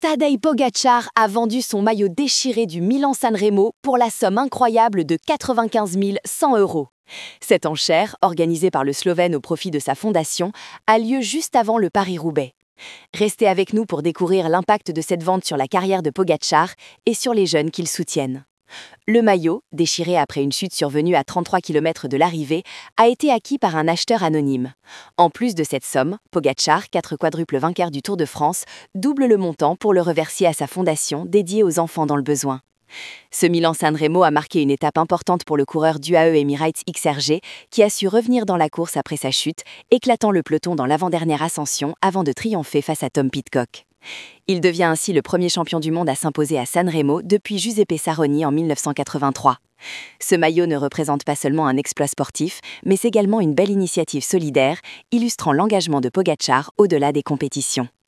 Tadej Pogačar a vendu son maillot déchiré du Milan-San Remo pour la somme incroyable de 95 100 €. Cette enchère, organisée par le Slovène au profit de sa fondation, a lieu juste avant le Paris-Roubaix. Restez avec nous pour découvrir l'impact de cette vente sur la carrière de Pogačar et sur les jeunes qu'il soutiennent. Le maillot, déchiré après une chute survenue à 33 km de l'arrivée, a été acquis par un acheteur anonyme. En plus de cette somme, Pogačar, 4 quadruples vainqueur du Tour de France, double le montant pour le reverser à sa fondation dédiée aux enfants dans le besoin. Ce Milan-San Remo a marqué une étape importante pour le coureur d'UAE Emirates XRG qui a su revenir dans la course après sa chute, éclatant le peloton dans l'avant-dernière ascension avant de triompher face à Tom Pidcock. Il devient ainsi le premier champion du monde à s'imposer à San Remo depuis Giuseppe Saroni en 1983. Ce maillot ne représente pas seulement un exploit sportif, mais également une belle initiative solidaire, illustrant l'engagement de Pogačar au-delà des compétitions.